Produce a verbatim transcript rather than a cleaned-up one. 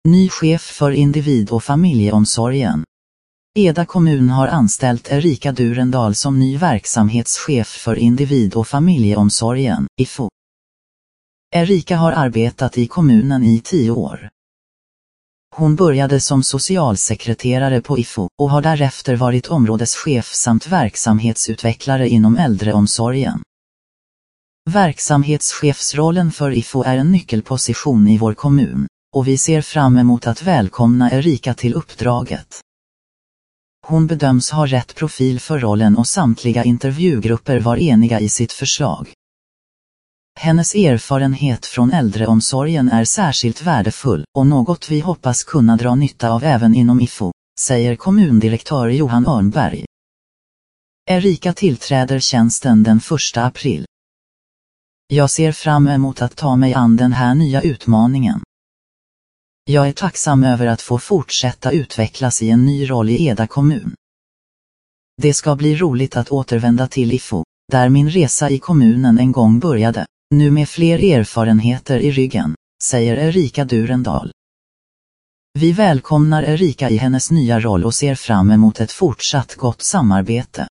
Ny chef för individ- och familjeomsorgen. Eda kommun har anställt Erika Durendal som ny verksamhetschef för individ- och familjeomsorgen, I F O. Erika har arbetat i kommunen i tio år. Hon började som socialsekreterare på I F O och har därefter varit områdeschef samt verksamhetsutvecklare inom äldreomsorgen. Verksamhetschefsrollen för I F O är en nyckelposition i vår kommun, och vi ser fram emot att välkomna Erika till uppdraget. Hon bedöms ha rätt profil för rollen och samtliga intervjugrupper var eniga i sitt förslag. Hennes erfarenhet från äldreomsorgen är särskilt värdefull och något vi hoppas kunna dra nytta av även inom I F O, säger kommundirektör Johan Örnberg. Erika tillträder tjänsten den första april. Jag ser fram emot att ta mig an den här nya utmaningen. Jag är tacksam över att få fortsätta utvecklas i en ny roll i Eda kommun. Det ska bli roligt att återvända till I F O, där min resa i kommunen en gång började, nu med fler erfarenheter i ryggen, säger Erika Durendal. Vi välkomnar Erika i hennes nya roll och ser fram emot ett fortsatt gott samarbete.